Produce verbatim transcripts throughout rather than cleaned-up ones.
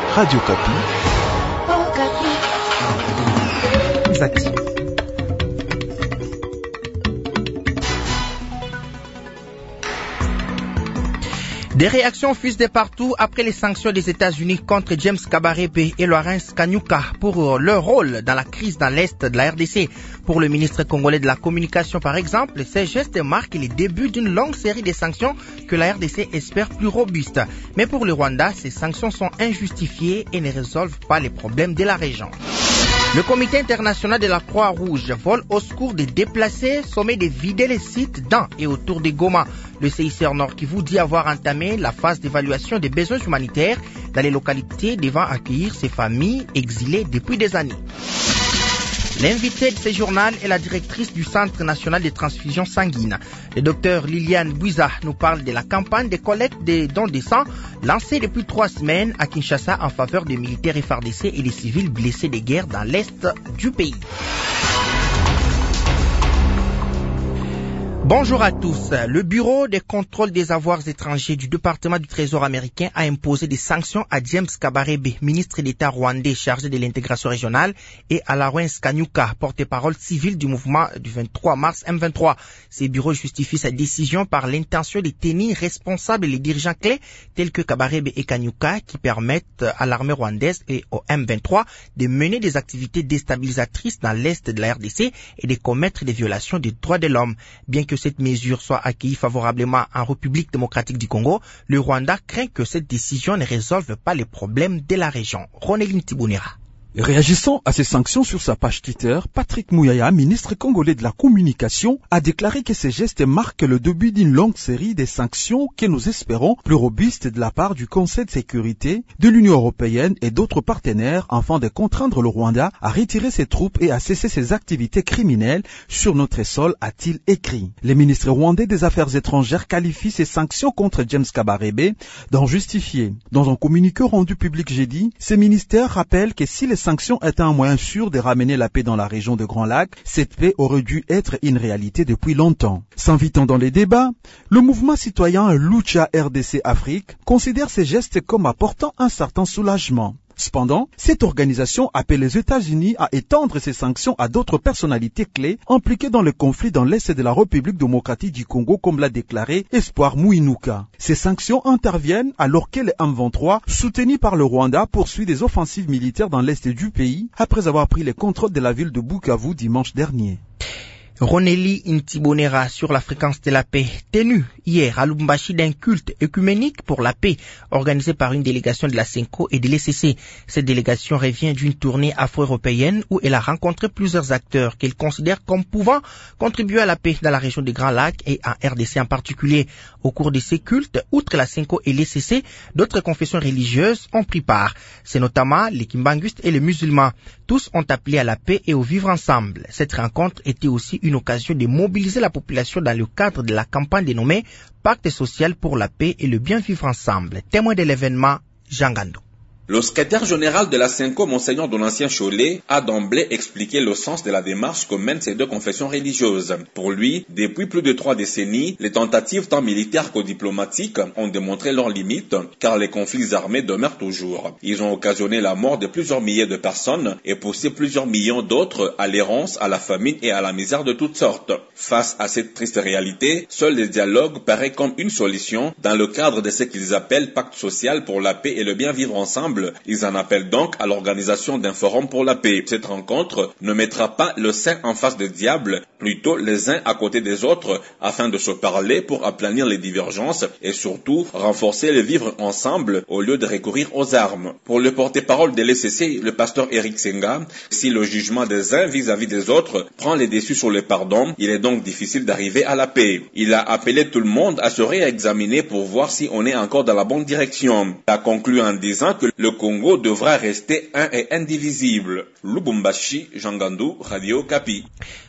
Radio Kapi. Oh, Kapi. Zati. Des réactions fusent de partout après les sanctions des États-Unis contre James Kabarebe et Lawrence Kanyuka pour leur rôle dans la crise dans l'Est de la R D C. Pour le ministre congolais de la Communication, par exemple, ces gestes marquent les débuts d'une longue série de sanctions que la R D C espère plus robustes. Mais pour le Rwanda, ces sanctions sont injustifiées et ne résolvent pas les problèmes de la région. Le comité international de la Croix-Rouge vole au secours des déplacés, sommet de vider les sites dans et autour de Goma. Le C I C R Nord Kivu dit avoir entamé la phase d'évaluation des besoins humanitaires dans les localités devant accueillir ces familles exilées depuis des années. L'invité de ce journal est la directrice du Centre national de transfusion sanguine. Le docteur Liliane Bouiza nous parle de la campagne de collecte des dons de sang lancée depuis trois semaines à Kinshasa en faveur des militaires F A R D C et des civils blessés de guerre dans l'est du pays. Bonjour à tous. Le Bureau de contrôle des avoirs étrangers du département du Trésor américain a imposé des sanctions à James Kabarebe, ministre d'État rwandais chargé de l'intégration régionale, et à Lawrence Kanyuka, porte-parole civil du mouvement du vingt-trois mars M vingt-trois. Ces bureaux justifient sa décision par l'intention de tenir responsables les dirigeants clés tels que Kabarebe et Kanyuka qui permettent à l'armée rwandaise et au M vingt-trois de mener des activités déstabilisatrices dans l'est de la R D C et de commettre des violations des droits de l'homme. Bien que cette mesure soit accueillie favorablement en République démocratique du Congo, le Rwanda craint que cette décision ne résolve pas les problèmes de la région. Ronelin Tibonera. Réagissant à ces sanctions sur sa page Twitter, Patrick Mouyaya, ministre congolais de la Communication, a déclaré que ces gestes marquent le début d'une longue série de sanctions que nous espérons plus robustes de la part du Conseil de sécurité, de l'Union européenne et d'autres partenaires afin de contraindre le Rwanda à retirer ses troupes et à cesser ses activités criminelles sur notre sol, a-t-il écrit. Le ministre rwandais des Affaires étrangères qualifie ces sanctions contre James Kabarebe d'injustifiées. Dans un communiqué rendu public jeudi, ce ministère rappelle que si les sanctions étaient un moyen sûr de ramener la paix dans la région de Grand Lac, cette paix aurait dû être une réalité depuis longtemps. S'invitant dans les débats, le mouvement citoyen Lucha R D C Afrique considère ces gestes comme apportant un certain soulagement. Cependant, cette organisation appelle les États-Unis à étendre ces sanctions à d'autres personnalités clés impliquées dans le conflit dans l'Est de la République démocratique du Congo, comme l'a déclaré Espoir Mouinouka. Ces sanctions interviennent alors que le M vingt-trois, soutenu par le Rwanda, poursuit des offensives militaires dans l'Est du pays après avoir pris le contrôle de la ville de Bukavu dimanche dernier. Roneli Ntibonera sur la fréquence de la paix, tenue hier à Lubumbashi d'un culte œcuménique pour la paix, organisé par une délégation de la CENCO et de l'E C C. Cette délégation revient d'une tournée afro-européenne où elle a rencontré plusieurs acteurs qu'elle considère comme pouvant contribuer à la paix dans la région des Grands Lacs et en R D C en particulier. Au cours de ces cultes, outre la CENCO et l'E C C, d'autres confessions religieuses ont pris part. C'est notamment les Kimbangustes et les musulmans. Tous ont appelé à la paix et au vivre ensemble. Cette rencontre était aussi une occasion de mobiliser la population dans le cadre de la campagne dénommée Pacte social pour la paix et le bien vivre ensemble. Témoin de l'événement, Jean Gando. Le secrétaire général de la CENCO, Monseigneur Donatien Cholet, a d'emblée expliqué le sens de la démarche que mènent ces deux confessions religieuses. Pour lui, depuis plus de trois décennies, les tentatives tant militaires que diplomatiques ont démontré leurs limites, car les conflits armés demeurent toujours. Ils ont occasionné la mort de plusieurs milliers de personnes et poussé plusieurs millions d'autres à l'errance, à la famine et à la misère de toutes sortes. Face à cette triste réalité, seul le dialogue paraît comme une solution dans le cadre de ce qu'ils appellent pacte social pour la paix et le bien vivre ensemble. Ils en appellent donc à l'organisation d'un forum pour la paix. Cette rencontre ne mettra pas le saint en face du diable, plutôt les uns à côté des autres, afin de se parler pour aplanir les divergences et surtout renforcer le vivre ensemble au lieu de recourir aux armes. Pour le porte-parole de l'E C C, le pasteur Eric Senga, si le jugement des uns vis-à-vis des autres prend les dessus sur le pardon, il est donc difficile d'arriver à la paix. Il a appelé tout le monde à se réexaminer pour voir si on est encore dans la bonne direction. Il a conclu en disant que le Congo devra rester un et indivisible. Lubumbashi, Jean Gandou, Radio Kapi.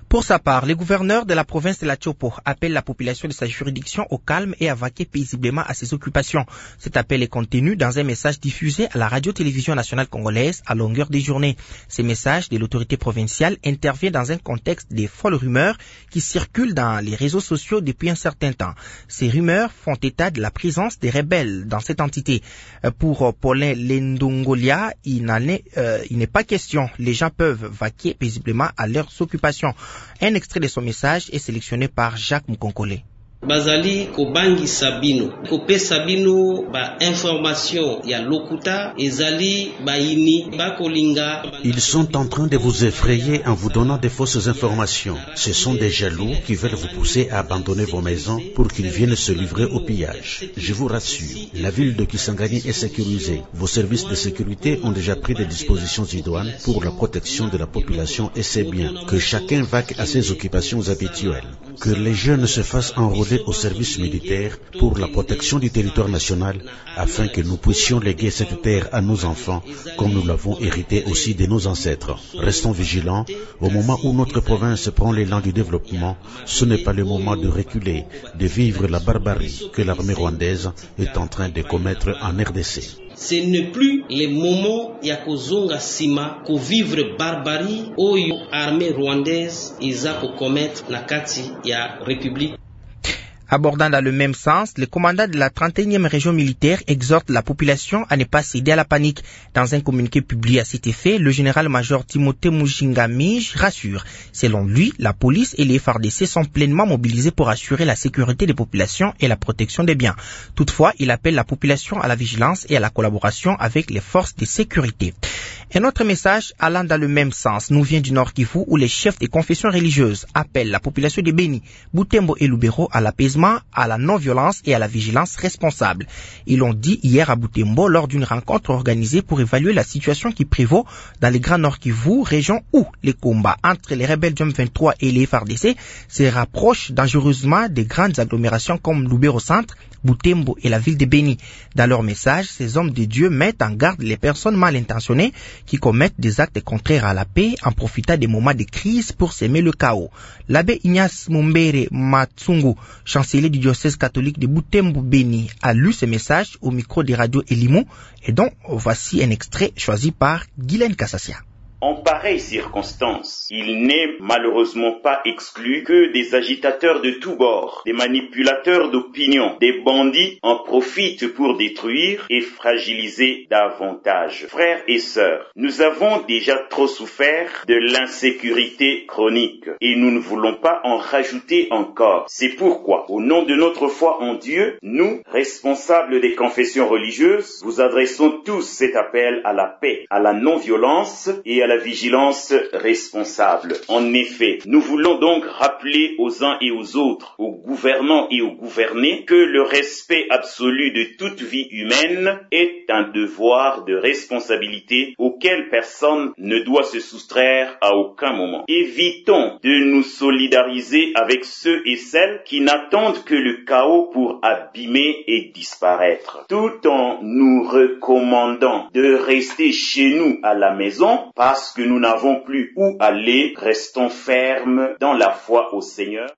Pour sa part, le gouverneur de la province de la Chopo appelle la population de sa juridiction au calme et à vaquer paisiblement à ses occupations. Cet appel est contenu dans un message diffusé à la radio-télévision nationale congolaise à longueur des journées. Ces messages de l'autorité provinciale interviennent dans un contexte des folles rumeurs qui circulent dans les réseaux sociaux depuis un certain temps. Ces rumeurs font état de la présence des rebelles dans cette entité. Pour Paulin Lendongolia, il n'en est, euh, il n'est pas question. Les gens peuvent vaquer paisiblement à leurs occupations. Un extrait de son message est sélectionné par Jacques Mkonkole. Bazali kobangi sabino kope sabino ba information ya lokuta ezali baini bakolinga. Ils sont en train de vous effrayer en vous donnant des fausses informations. Ce sont des jaloux qui veulent vous pousser à abandonner vos maisons pour qu'ils viennent se livrer au pillage. Je vous rassure, la ville de Kisangani est sécurisée. Vos services de sécurité ont déjà pris des dispositions idoines pour la protection de la population et c'est bien que chacun vaque à ses occupations habituelles. Que les jeunes se fassent enrôler au service militaire pour la protection du territoire national afin que nous puissions léguer cette terre à nos enfants comme nous l'avons hérité aussi de nos ancêtres. Restons vigilants, au moment où notre province prend l'élan du développement, ce n'est pas le moment de reculer, de vivre la barbarie que l'armée rwandaise est en train de commettre en R D C. Ce n'est plus le moment ya kozonga sima ko vivre barbarie oyo armée rwandaise iza ko commettre na kati ya république. Abordant dans le même sens, le commandant de la trente et unième région militaire exhorte la population à ne pas céder à la panique. Dans un communiqué publié à cet effet, le général-major Timothée Mujinga Mij rassure. Selon lui, la police et les F R D C sont pleinement mobilisés pour assurer la sécurité des populations et la protection des biens. Toutefois, il appelle la population à la vigilance et à la collaboration avec les forces de sécurité. Un autre message allant dans le même sens nous vient du Nord Kivu où les chefs des confessions religieuses appellent la population de Beni, Butembo et Lubero à l'apaisement, à la non-violence et à la vigilance responsable. Ils l'ont dit hier à Butembo lors d'une rencontre organisée pour évaluer la situation qui prévaut dans les Grands Nord Kivu, région où les combats entre les rebelles du M vingt-trois et les F R D C se rapprochent dangereusement des grandes agglomérations comme Lubero Centre, Butembo et la ville de Beni. Dans leur message, ces hommes de Dieu mettent en garde les personnes mal intentionnées qui commettent des actes contraires à la paix en profitant des moments de crise pour s'aimer le chaos. L'abbé Ignace Mumbere Matsungu, chancelier du diocèse catholique de Butembo-Beni, a lu ce message au micro des radios Elimou et dont voici un extrait choisi par Guylaine Kassassia. En pareille circonstance, il n'est malheureusement pas exclu que des agitateurs de tous bords, des manipulateurs d'opinion, des bandits en profitent pour détruire et fragiliser davantage. Frères et sœurs, nous avons déjà trop souffert de l'insécurité chronique et nous ne voulons pas en rajouter encore. C'est pourquoi, au nom de notre foi en Dieu, nous, responsables des confessions religieuses, vous adressons tous cet appel à la paix, à la non-violence et à la vigilance responsable. En effet, nous voulons donc rappeler aux uns et aux autres, aux gouvernants et aux gouvernés, que le respect absolu de toute vie humaine est un devoir de responsabilité auquel personne ne doit se soustraire à aucun moment. Évitons de nous solidariser avec ceux et celles qui n'attendent que le chaos pour abîmer et disparaître, tout en nous recommandant de rester chez nous à la maison parce que nous n'avons plus où aller, restons fermes dans la foi au Seigneur.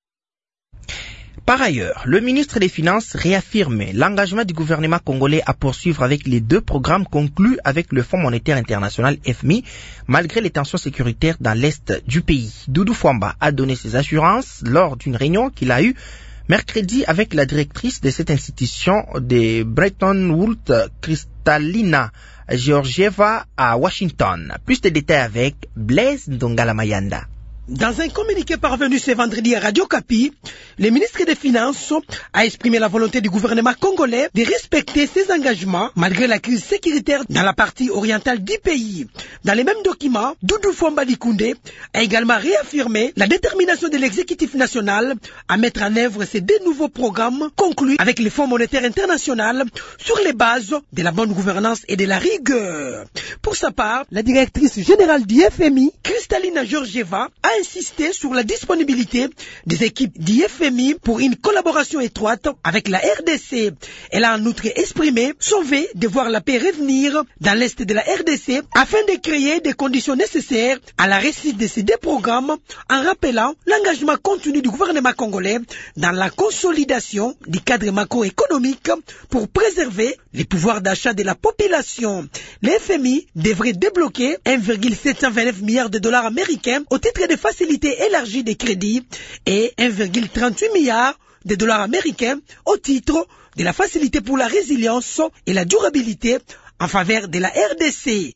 Par ailleurs, le ministre des Finances réaffirme l'engagement du gouvernement congolais à poursuivre avec les deux programmes conclus avec le Fonds monétaire international F M I, malgré les tensions sécuritaires dans l'est du pays. Doudou Fwamba a donné ses assurances lors d'une réunion qu'il a eue mercredi avec la directrice de cette institution de Bretton Woods, Kristalina Georgieva à Washington. Plus de détails avec Blaise Ndongala Mayanda. Dans un communiqué parvenu ce vendredi à Radio Kapi, le ministre des Finances a exprimé la volonté du gouvernement congolais de respecter ses engagements malgré la crise sécuritaire dans la partie orientale du pays. Dans les mêmes documents, Doudou Fwamba Likunde a également réaffirmé la détermination de l'exécutif national à mettre en œuvre ces deux nouveaux programmes conclus avec le Fonds monétaire international sur les bases de la bonne gouvernance et de la rigueur. Pour sa part, la directrice générale du F M I, Kristalina Georgieva, a insisté sur la disponibilité des équipes du F M I pour une collaboration étroite avec la R D C. Elle a en outre exprimé son vœu de voir la paix revenir dans l'est de la R D C afin de créer créer des conditions nécessaires à la réussite de ces deux programmes en rappelant l'engagement continu du gouvernement congolais dans la consolidation du cadre macroéconomique pour préserver les pouvoirs d'achat de la population. Le F M I devrait débloquer un virgule sept cent vingt-neuf milliard de dollars américains au titre de facilités élargies des crédits et un virgule trente-huit milliard de dollars américains au titre de la facilité pour la résilience et la durabilité en faveur de la R D C.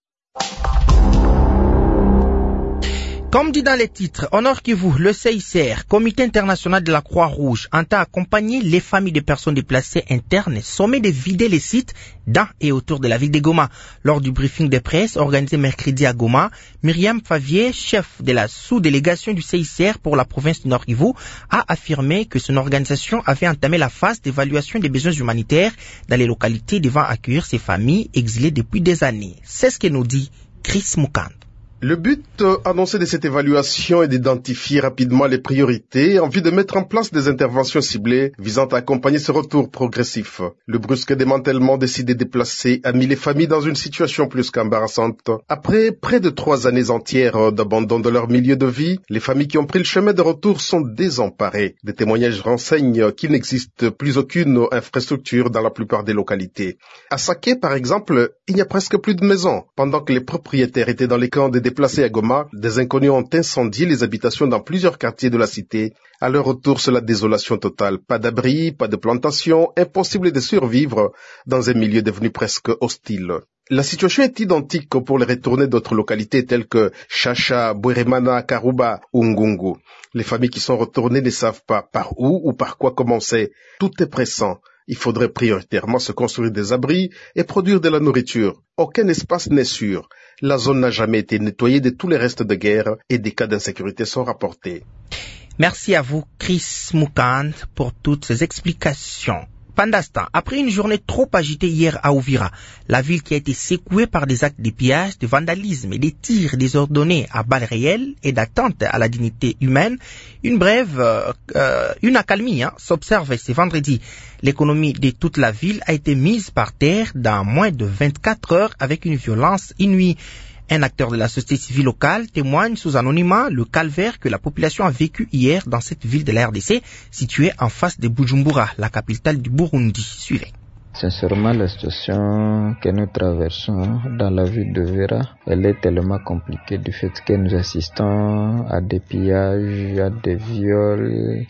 Comme dit dans les titres, au Nord Kivu, le C I C R, Comité international de la Croix-Rouge, entend accompagner les familles de personnes déplacées internes et sommet de vider les sites dans et autour de la ville de Goma. Lors du briefing de presse organisé mercredi à Goma, Myriam Favier, chef de la sous-délégation du C I C R pour la province du Nord Kivu, a affirmé que son organisation avait entamé la phase d'évaluation des besoins humanitaires dans les localités devant accueillir ces familles exilées depuis des années. C'est ce que nous dit Chris Mukand. Le but euh, annoncé de cette évaluation est d'identifier rapidement les priorités en vue de mettre en place des interventions ciblées visant à accompagner ce retour progressif. Le brusque démantèlement décidé de déplacer a mis les familles dans une situation plus qu'embarrassante. Après près de trois années entières d'abandon de leur milieu de vie, les familles qui ont pris le chemin de retour sont désemparées. Des témoignages renseignent qu'il n'existe plus aucune infrastructure dans la plupart des localités. À Saké, par exemple, il n'y a presque plus de maisons. Pendant que les propriétaires étaient dans les camps des déplacés à Goma, des inconnus ont incendié les habitations dans plusieurs quartiers de la cité. À leur retour, c'est la désolation totale. Pas d'abri, pas de plantation, impossible de survivre dans un milieu devenu presque hostile. La situation est identique pour les retournés d'autres localités telles que Chacha, Bweremana, Karuba ou Ngungu. Les familles qui sont retournées ne savent pas par où ou par quoi commencer. Tout est pressant. Il faudrait prioritairement se construire des abris et produire de la nourriture. Aucun espace n'est sûr. La zone n'a jamais été nettoyée de tous les restes de guerre et des cas d'insécurité sont rapportés. Merci à vous, Chris Mukand, pour toutes ces explications. Pendant ce temps, après une journée trop agitée hier à Uvira, la ville qui a été secouée par des actes de pillage, de vandalisme et des tirs désordonnés à balles réelles et d'atteinte à la dignité humaine, une brève, euh, euh, une accalmie hein, s'observe ce vendredi. L'économie de toute la ville a été mise par terre dans moins de vingt-quatre heures avec une violence inouïe. Un acteur de la société civile locale témoigne sous anonymat le calvaire que la population a vécu hier dans cette ville de la R D C située en face de Bujumbura, la capitale du Burundi. Suivez. Sincèrement, la situation que nous traversons dans la ville de Vera, elle est tellement compliquée du fait que nous assistons à des pillages, à des viols,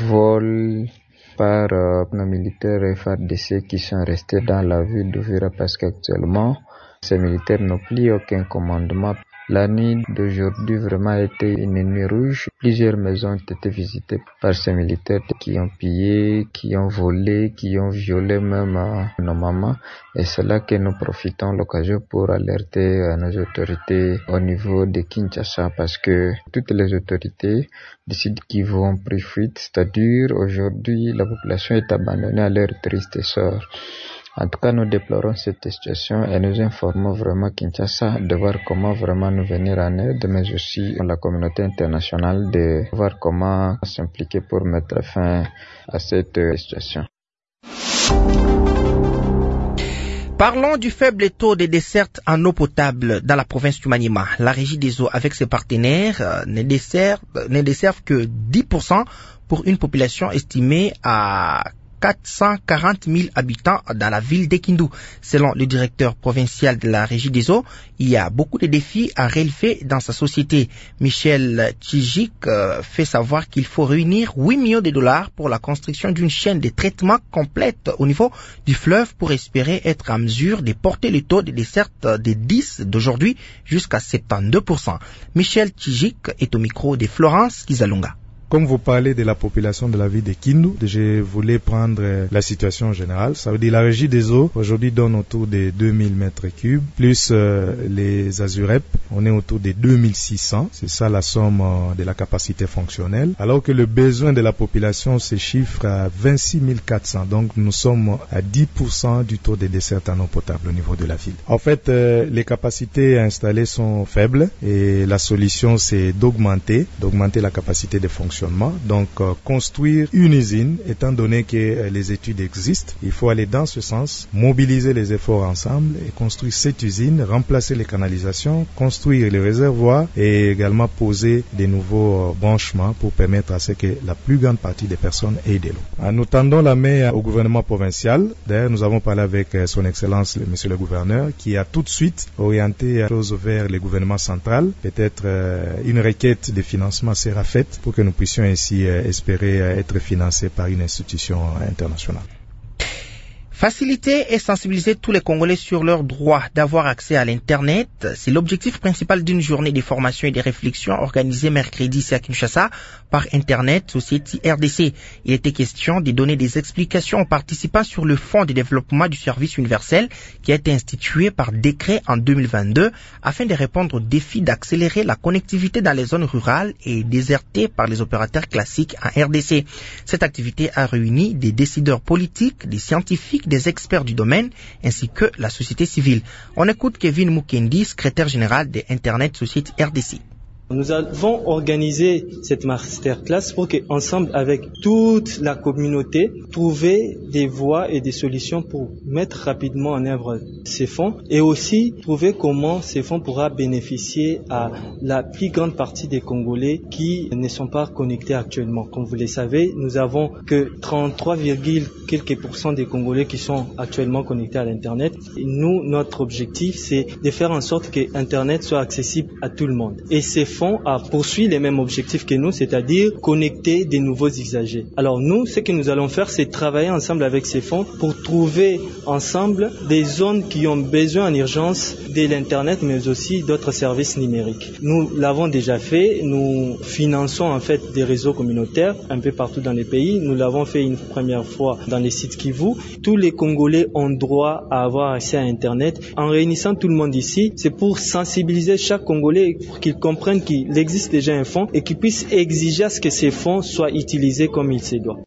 vols par euh, nos militaires F A R D C qui sont restés dans la ville de Vera parce qu'actuellement, ces militaires n'ont plus aucun commandement. La nuit d'aujourd'hui vraiment a été une nuit rouge. Plusieurs maisons ont été visitées par ces militaires qui ont pillé, qui ont volé, qui ont violé même euh, nos mamans. Et c'est là que nous profitons de l'occasion pour alerter euh, nos autorités au niveau de Kinshasa parce que toutes les autorités décident qu'ils vont pris fuite. C'est-à-dire aujourd'hui la population est abandonnée à leur triste sort. En tout cas, nous déplorons cette situation et nous informons vraiment Kinshasa de voir comment vraiment nous venir en aide, mais aussi la communauté internationale de voir comment s'impliquer pour mettre fin à cette situation. Parlons du faible taux de desserte en eau potable dans la province du Maniema. La Régie des eaux avec ses partenaires euh, ne desservent, ne desservent que dix pour cent pour une population estimée à quatre cent quarante mille habitants dans la ville d'Ekindu. Selon le directeur provincial de la Régie des eaux, il y a beaucoup de défis à relever dans sa société. Michel Tchijik euh, fait savoir qu'il faut réunir huit millions de dollars pour la construction d'une chaîne de traitement complète au niveau du fleuve pour espérer être en mesure de porter le taux de desserte de dix d'aujourd'hui jusqu'à soixante-douze pour cent. Michel Tchijik est au micro de Florence Kizalunga. Comme vous parlez de la population de la ville de Kindu, je voulais prendre la situation générale. Ça veut dire la Régie des eaux aujourd'hui donne autour de deux mille mètres cubes, plus euh, les Azurep, on est autour de deux mille six cents. C'est ça la somme euh, de la capacité fonctionnelle. Alors que le besoin de la population se chiffre à vingt-six mille quatre cents. Donc nous sommes à dix pour cent du taux de desserte en eau potable au niveau de la ville. En fait, euh, les capacités installées sont faibles et la solution c'est d'augmenter, d'augmenter la capacité de fonctionnement fonctionnement. Donc, euh, construire une usine, étant donné que euh, les études existent, il faut aller dans ce sens, mobiliser les efforts ensemble et construire cette usine, remplacer les canalisations, construire les réservoirs et également poser des nouveaux euh, branchements pour permettre à ce que la plus grande partie des personnes aient de l'eau. Nous tendons la main au gouvernement provincial. D'ailleurs, nous avons parlé avec euh, son Excellence, le Monsieur le Gouverneur, qui a tout de suite orienté la chose vers le gouvernement central. Peut-être euh, une requête de financement sera faite pour que nous puissions ainsi euh, espérer euh, être financés par une institution internationale. Faciliter et sensibiliser tous les Congolais sur leur droit d'avoir accès à l'Internet, c'est l'objectif principal d'une journée de formation et de réflexion organisée mercredi ici à Kinshasa par Internet Society R D C. Il était question de donner des explications aux participants sur le Fonds de développement du service universel qui a été institué par décret en deux mille vingt-deux afin de répondre au défi d'accélérer la connectivité dans les zones rurales et désertées par les opérateurs classiques en R D C. Cette activité a réuni des décideurs politiques, des scientifiques, des experts du domaine ainsi que la société civile. On écoute Kevin Mukendi, secrétaire général de Internet Society R D C. Nous avons organisé cette masterclass pour qu'ensemble avec toute la communauté, trouver des voies et des solutions pour mettre rapidement en œuvre ces fonds et aussi trouver comment ces fonds pourra bénéficier à la plus grande partie des Congolais qui ne sont pas connectés actuellement. Comme vous le savez, nous avons que trente-trois, quelques pourcents des Congolais qui sont actuellement connectés à l'Internet. Et nous, notre objectif, c'est de faire en sorte que Internet soit accessible à tout le monde. Et ces fonds a poursuivi les mêmes objectifs que nous, c'est-à-dire connecter des nouveaux usagers. Alors nous, ce que nous allons faire, c'est travailler ensemble avec ces fonds pour trouver ensemble des zones qui ont besoin en urgence de l'Internet, mais aussi d'autres services numériques. Nous l'avons déjà fait, nous finançons en fait des réseaux communautaires un peu partout dans les pays. Nous l'avons fait une première fois dans les sites Kivu. Tous les Congolais ont droit à avoir accès à Internet. En réunissant tout le monde ici, c'est pour sensibiliser chaque Congolais pour qu'il comprenne qu'il existe déjà un fonds et qu'il puisse exiger à ce que ces fonds soient utilisés comme il se doit.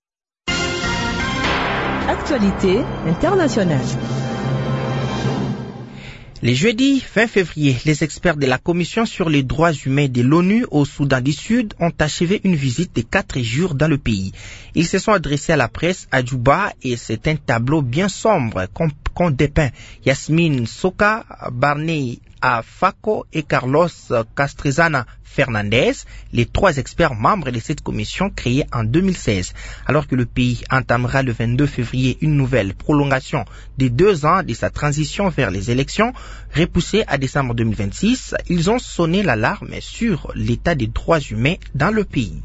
Actualité internationale. Le jeudi vingt février, les experts de la Commission sur les droits humains de l'ONU au Soudan du Sud ont achevé une visite de quatre jours dans le pays. Ils se sont adressés à la presse à Djouba et c'est un tableau bien sombre qu'ont dépeint Yasmine Soka, Barney Afako et Carlos Castrezana Fernandez, les trois experts membres de cette commission créée en deux mille seize. Alors que le pays entamera le vingt-deux février une nouvelle prolongation de deux ans de sa transition vers les élections, repoussée à décembre deux mille vingt-six, ils ont sonné l'alarme sur l'état des droits humains dans le pays.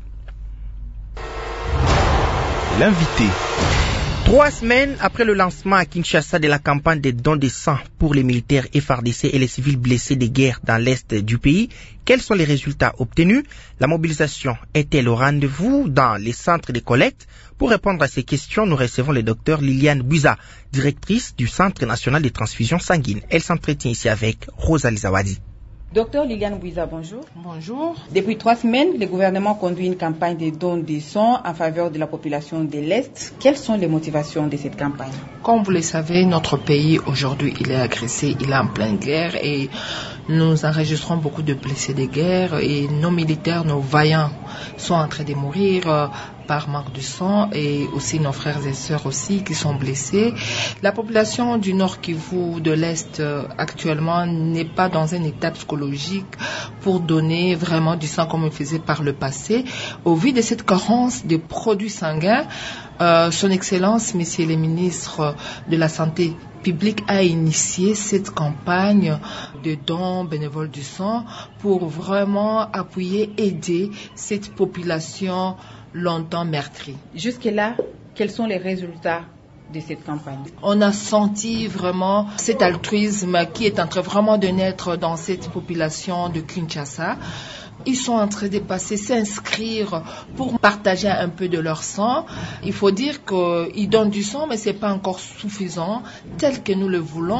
L'invité. Trois semaines après le lancement à Kinshasa de la campagne des dons de sang pour les militaires F A R D C et les civils blessés de guerre dans l'est du pays, quels sont les résultats obtenus? La mobilisation est-elle au rendez-vous dans les centres de collecte? Pour répondre à ces questions, nous recevons le docteur Liliane Bouiza, directrice du Centre national de transfusion sanguine. Elle s'entretient ici avec Rosalie Zawadi. Docteur Liliane Bouiza, bonjour. Bonjour. Depuis trois semaines, le gouvernement conduit une campagne de dons de sang en faveur de la population de l'Est. Quelles sont les motivations de cette campagne? Comme vous le savez, notre pays aujourd'hui, il est agressé, il est en pleine guerre et nous enregistrons beaucoup de blessés de guerre et nos militaires, nos vaillants sont en train de mourir euh, par manque de sang et aussi nos frères et sœurs aussi qui sont blessés. La population du Nord Kivu, de l'Est euh, actuellement n'est pas dans un état psychologique pour donner vraiment du sang comme il faisait par le passé. Au vu de cette carence de produits sanguins, euh, son Excellence, Monsieur le ministre de la Santé public a initié cette campagne de dons bénévoles du sang pour vraiment appuyer, aider cette population longtemps meurtrie. Jusque-là, quels sont les résultats de cette campagne? On a senti vraiment cet altruisme qui est en train vraiment de naître dans cette population de Kinshasa. Ils sont en train de passer, s'inscrire pour partager un peu de leur sang. Il faut dire qu'ils donnent du sang, mais ce n'est pas encore suffisant, tel que nous le voulons,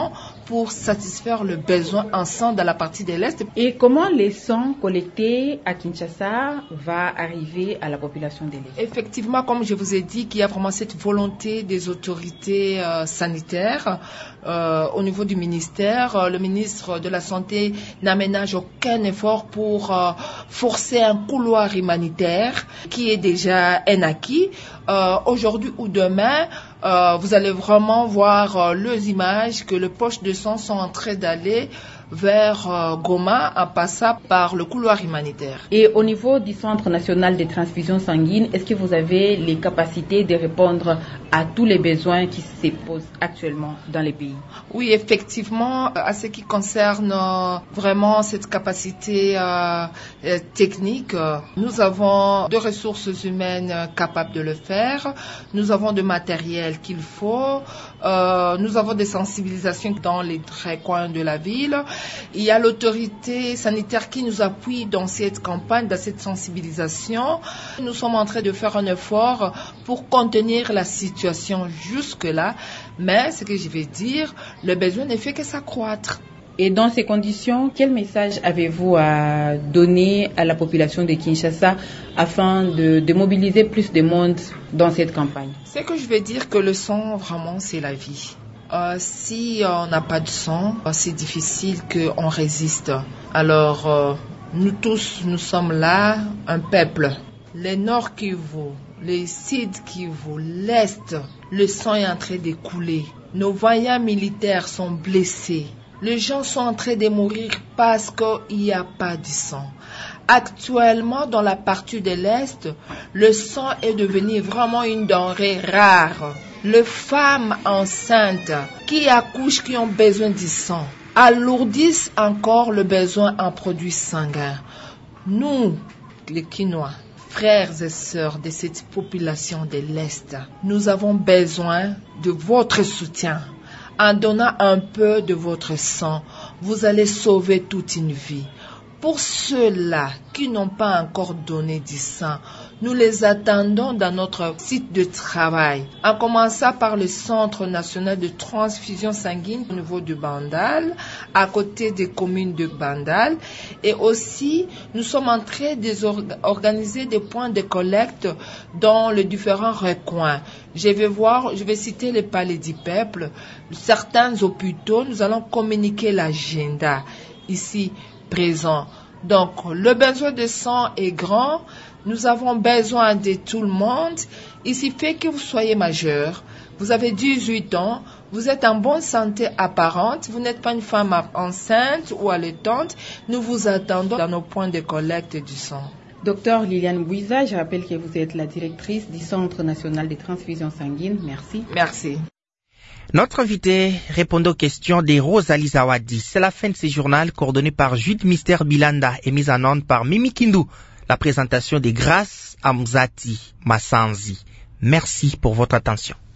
pour satisfaire le besoin en sang dans la partie de l'Est. Et comment les sangs collectés à Kinshasa va arriver à la population de l'Est? Effectivement, comme je vous ai dit, qu'il y a vraiment cette volonté des autorités euh, sanitaires euh, au niveau du ministère. Euh, le ministre de la Santé n'aménage aucun effort pour euh, forcer un couloir humanitaire qui est déjà un acquis. Euh, aujourd'hui ou demain, euh, vous allez vraiment voir euh, les images que les poches de sang sont en train d'aller vers euh, Goma en passant par le couloir humanitaire. Et au niveau du Centre national de transfusion sanguine, est-ce que vous avez les capacités de répondre à tous les besoins qui se posent actuellement dans les pays? Oui, effectivement, à ce qui concerne euh, vraiment cette capacité euh, euh, technique, euh, nous avons des ressources humaines euh, capables de le faire, nous avons du matériel qu'il faut, euh, nous avons des sensibilisations dans les très coins de la ville. Il y a l'autorité sanitaire qui nous appuie dans cette campagne, dans cette sensibilisation. Nous sommes en train de faire un effort pour contenir la situation jusque-là, mais ce que je vais dire, le besoin ne fait que s'accroître. Et dans ces conditions, quel message avez-vous à donner à la population de Kinshasa afin de, de mobiliser plus de monde dans cette campagne? C'est que je vais dire que le sang, vraiment, c'est la vie. Euh, si on n'a pas de sang, c'est difficile qu'on résiste. Alors, euh, nous tous, nous sommes là, un peuple. Les Nord Kivu, les Sud Kivu, l'Est, le sang est en train de couler. Nos voyants militaires sont blessés. Les gens sont en train de mourir parce qu'il n'y a pas de sang. Actuellement, dans la partie de l'Est, le sang est devenu vraiment une denrée rare. Les femmes enceintes qui accouchent, qui ont besoin du sang, alourdissent encore le besoin en produits sanguins. Nous, les Kinois, frères et sœurs de cette population de l'Est, nous avons besoin de votre soutien. En donnant un peu de votre sang, vous allez sauver toute une vie. Pour ceux-là qui n'ont pas encore donné du sang, nous les attendons dans notre site de travail, en commençant par le Centre national de transfusion sanguine au niveau de Bandal, à côté des communes de Bandal. Et aussi, nous sommes en train d'organiser des points de collecte dans les différents recoins. Je vais voir, je vais citer les palais du peuple, certains hôpitaux, nous allons communiquer l'agenda ici présent. Donc, le besoin de sang est grand. Nous avons besoin de tout le monde. Il suffit que vous soyez majeur. Vous avez dix-huit ans. Vous êtes en bonne santé apparente. Vous n'êtes pas une femme enceinte ou allaitante. Nous vous attendons dans nos points de collecte du sang. Docteur Liliane Bouiza, je rappelle que vous êtes la directrice du Centre national de transfusion sanguine. Merci. Merci. Notre invité répond aux questions de Rosalie Zawadi. C'est la fin de ce journal coordonné par Jude Mister Bilanda et mise en onde par Mimi Kindu. La présentation des grâces à Mzati Massanzi. Merci pour votre attention.